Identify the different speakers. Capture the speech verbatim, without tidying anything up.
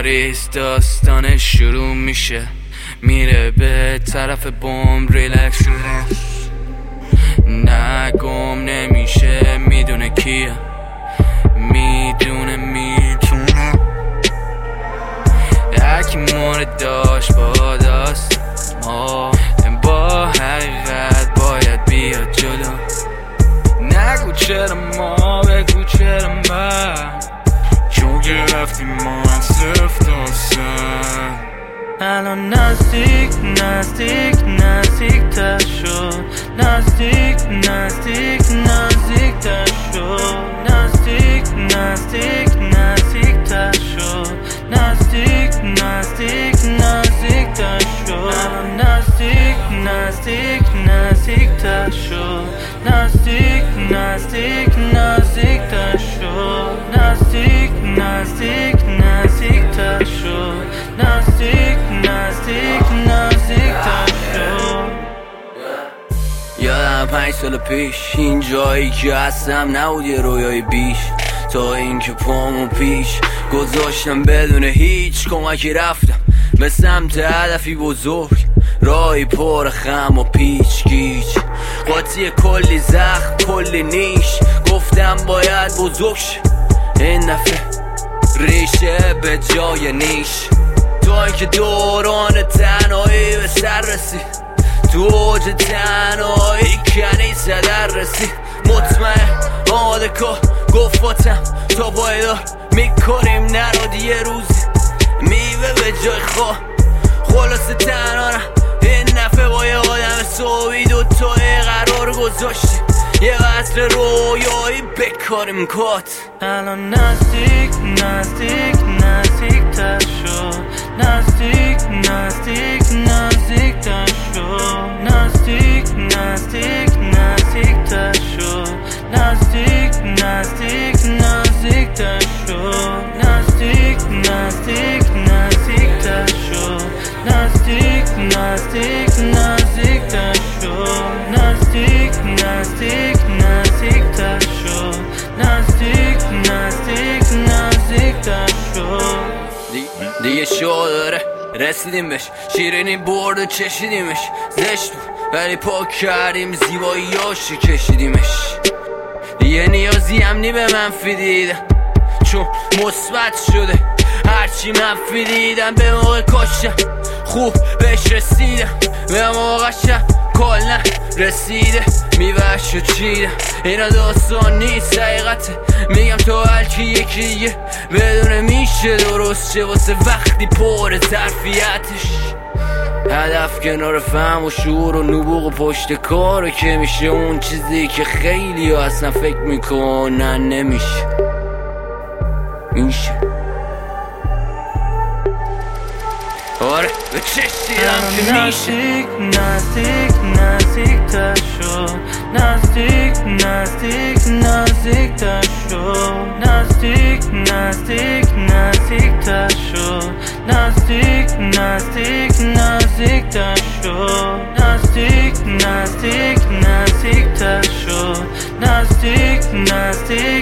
Speaker 1: پاریس داستانش شروع میشه، میره به طرف بوم ریلکس شده، نه گم نمیشه، میدونه کیه، میدونه میتونه هرکی مورد داشت با داست ما با حقیقت باید بیاد جلو. نگو چرا ما، بگو چرا من، چون گرفتیم ما از صرف داستن. الان نزدیک نزدیک نزدیک تر شد، نزدیک نزدیک نزدیک تر شد، نزدیک نزدیک نزدیک تر شد، نزدیک نزدیک نزدیک تر شد، نزدیک نزدیک نزدیک تر شد، نزدیک نزدیک نزدیک تر شد، نزدیک نزدیک نزدیک تر شد، نزدیک نزدیک نزدیک تر شد. یادم پنج سال پیش این جایی که هستم نبود یه رویای بیش، تا اینکه پامو پیش گذاشتم بدون هیچ کمکی، رفتم به سمت هدفی بزرگ، راهی پر خم و پیچ گیچ، قاطی کلی زخم کلی نیش، گفتم باید بزرگ شه این دفعه ریشه به جای نیش، تا اینکه دوران تنهایی به سر رسید، تو اوج تنهایی کنیسه در رسید، مطمئن آماده کار گفت باتم تا پایدار میکنیم نراد یه روزی میوه به جای خواه، خلاصه تنها این نفه با یه آدم صحبی دوتایی قرار گذاشتی، یه قصر رویایی بکاریم کات. الان نزدیک نزدیک نزدیک تر شد، نزدیک نزدیک نزدیک تر شد، نزدیک نزدیک نزدیک تر شد، نزدیک نزدیک نزدیک تر شد، نزدیک نزدیک نزدیک تر شد، نزدیک نزدیک نزدیک تر شد، نزدیک نزدیک نزدیک تر شد، نزدیک نزدیک نزدیک تر شد. دیگه شو داره رسیدیم بهش، شیرینی برد و چشیدیمش، زشت بود ولی پاک کردیم زیباییاشو کشیدیمش، دیگه نیازی هم نی به منفی دیدم چون مثبت شده، هرچی منفی دیدم به موقع کاشتم خوب بهش رسیدم، به موقعشم کال نه رسیده میوهشو چیدم، اینا داستان نیست حقیقته، میگم تو هرکی یکی دیگه بدونه میشه درست چه واسه وقتی پر ظرفیتش، هدف کنار فهم و شعور و نبوغ و پشت کارو که میشه اون چیزی که خیلی ها اصلا فکر میکنن نمیشه میشه. آره به چشیدم که میشه. نزدیک نزدیک نزدیک تر شد، نزدیک نزدیک نزدیک تر شد، نزدیک نزدیک نزدیک تر شد، نزدیک نزدیک نزدیک تر شد، نزدیک نزدیک نزدیک تر شد، نزدیک نزدیک